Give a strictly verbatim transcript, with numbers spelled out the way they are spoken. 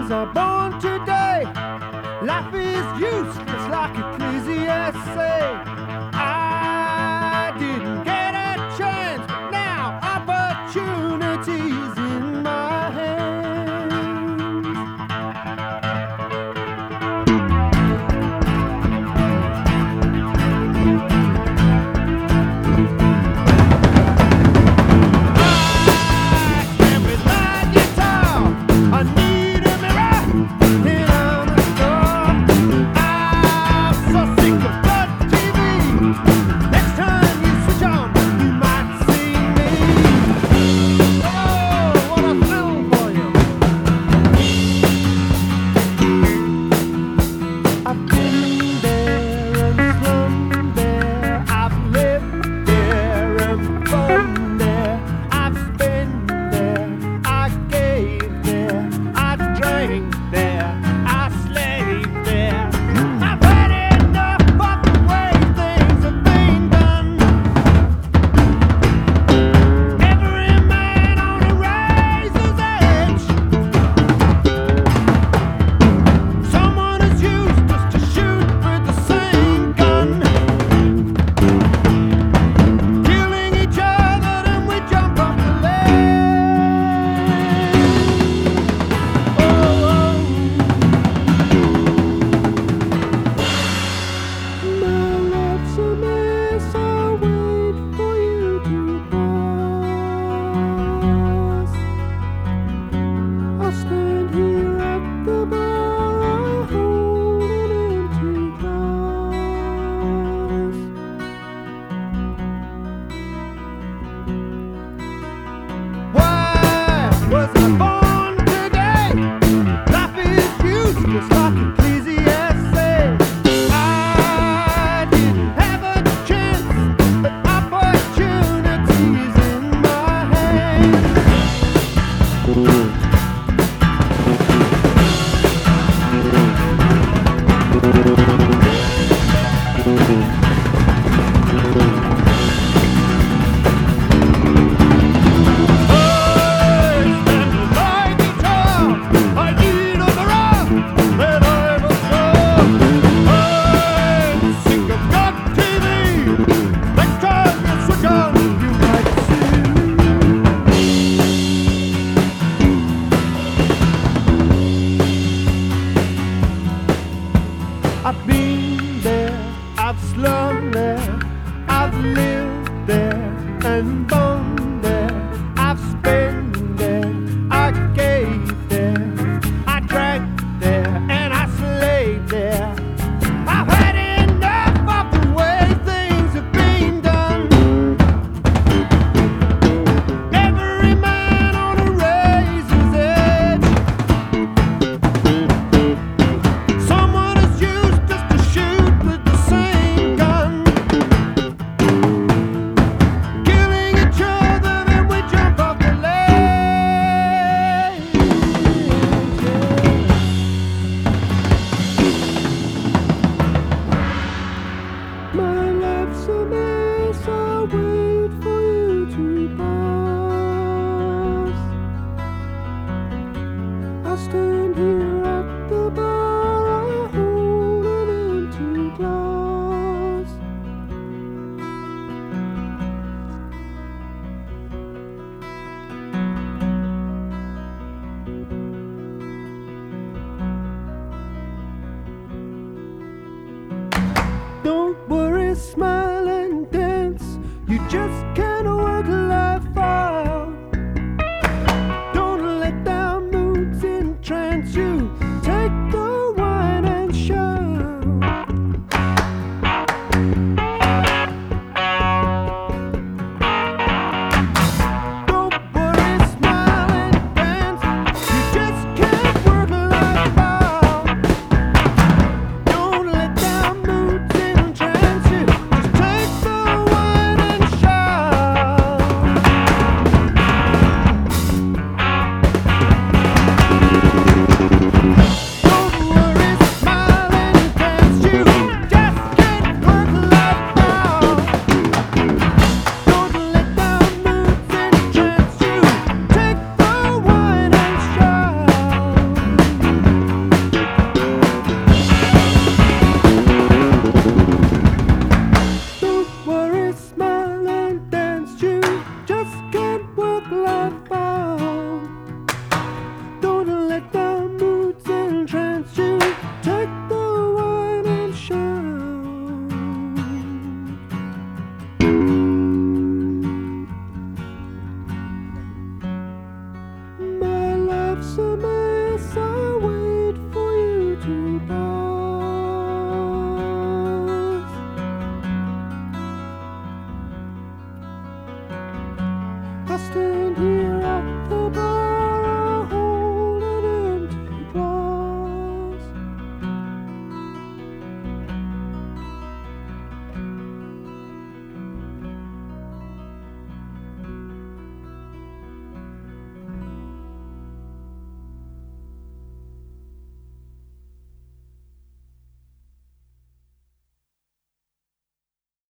Was I born today? Life is useless like Ecclesiastes say. I didn't get a chance, but now opportunity's in my hands. I stand with my guitar. I need a mirror in on the store. I'm so sick of good T V. Next time you switch on, you might see me. Oh, what a thrill for you. I've been there and slummed there. I've lived there and fun there. I've spent there. I gave there. I drank there. I slaved there. I've had enough of the way things have been done. Every man on a razor's edge. Someone has used us to shoot with the same gun. Killing each other, then we jump off the ledge. Oh, my life's a mess. I'll wait for you to pass. I'll stand here at the bar. I'll hold an empty glass. Why was I born today? Life is useless like Ecclesiastes. I didn't have a chance, but opportunity's in my hands. I stand with my guitar. I need a mirror that I must know. I'm sick of good T V. Next time you switch on, you might see. I've been there, I've slummed there, I've lived there and born there. I've spent there, I gave there, I drank there, and I slaved there. I've had enough of the way things have been done. Every man on a razor's edge. Someone has used us to shoot with the same gun. Killing each other, then we jump off the ledge. My life's a mess. I'll wait for you to pass. I'll stand here at the bar. I'll hold an empty glass. Don't worry, smile and dance. You just can't work life out. Don't let down moods entrance you.